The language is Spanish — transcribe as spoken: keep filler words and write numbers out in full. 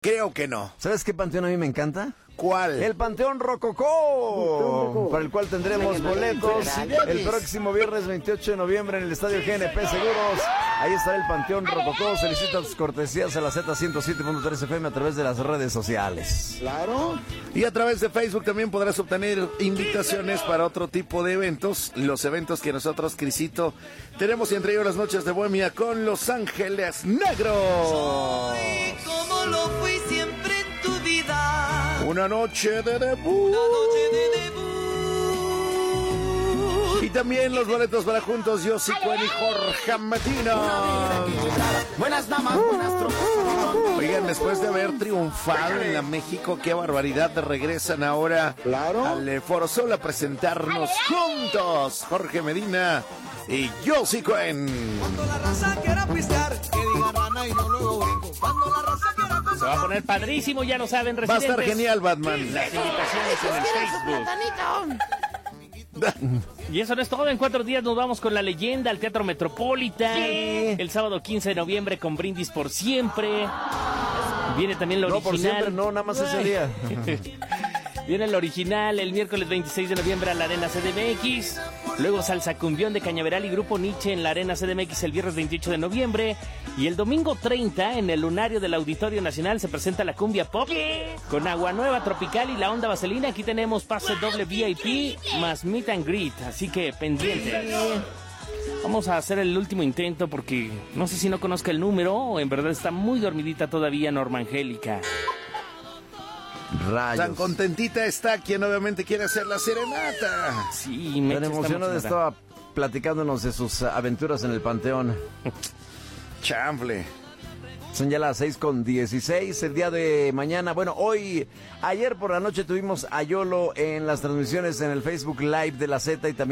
Creo que no. ¿Sabes qué panteón a mí me encanta? ¿Cuál? El Panteón Rococó, para el cual tendremos boletos el próximo viernes veintiocho de noviembre en el Estadio G N P Seguros. Ahí estará el Panteón Rococó. Solicita tus cortesías a la Z ciento siete punto tres F M a través de las redes sociales. Claro. Y a través de Facebook también podrás obtener invitaciones para otro tipo de eventos. Los eventos que nosotros, Crisito, tenemos, y entre ellos las noches de Bohemia con Los Ángeles Negros. Soy como lo fui siempre en tu vida. Una noche de debut. Una noche de debut. Y también los boletos para juntos, Yossi Cuen y Jorge Medina. Buenas damas, buenas tropas. Oigan, después de haber triunfado en la México, qué barbaridad, regresan ahora Claro. al eh, Foro Sol a presentarnos juntos, Jorge Medina y Yossi Cuen. Cuando la raza quiera pistear, que diga rana y yo luego vengo. Cuando la raza quiera pistear. Se va a poner padrísimo, ya lo saben, Va a residentes. estar genial, Batman. Las invitaciones en el Facebook. Y eso no es todo, en cuatro días nos vamos con La Leyenda al Teatro Metropolitan. ¿Qué? El sábado quince de noviembre con Brindis por Siempre. Viene también lo No, original. por siempre, no, nada más ese día. Viene el original el miércoles veintiséis de noviembre a la Arena C D M X. Luego Salsa Cumbión de Cañaveral y Grupo Nietzsche en la Arena C D M X el viernes veintiocho de noviembre. Y el domingo treinta en el lunario del Auditorio Nacional se presenta la Cumbia Pop con Agua Nueva Tropical y la Onda Vaselina. Aquí tenemos pase doble V I P más Meet and Greet, así que pendientes. Vamos a hacer el último intento porque no sé si no conozca el número o en verdad está muy dormidita todavía Norma Angélica. Rayos. Tan contentita está quien obviamente quiere hacer la serenata. Sí, me Tan emocionada estaba platicándonos de sus aventuras en el Panteón. Chanfle. Son ya las seis con dieciséis, el día de mañana. Bueno, hoy, ayer por la noche tuvimos a Yolo en las transmisiones en el Facebook Live de la Z y también